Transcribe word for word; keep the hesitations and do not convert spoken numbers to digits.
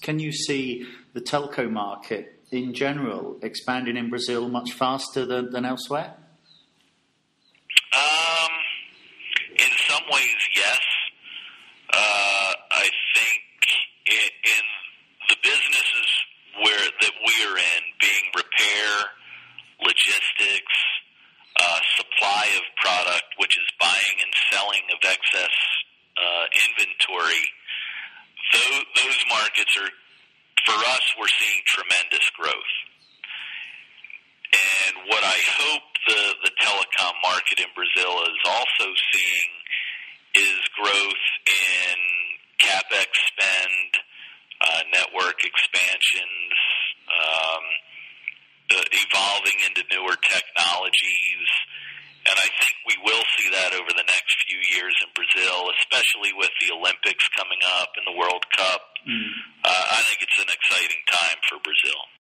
can you see the telco market in general expanding in Brazil much faster than, than elsewhere? Um, in some ways, yes. Uh, I think in, in the businesses where that we are in, being repair, logistics, uh, supply of product, which is buying and selling of excess uh, inventory, those, those markets are, for us, we're seeing tremendous growth. And what I hope the, the telecom market in Brazil is also seeing is growth in CapEx spend, uh, network expansions, um, uh, evolving into newer technologies. And I think we will see that over the next few years in Brazil, especially with the Olympics coming up and the World Cup. Mm. Uh, I think it's an exciting time for Brazil.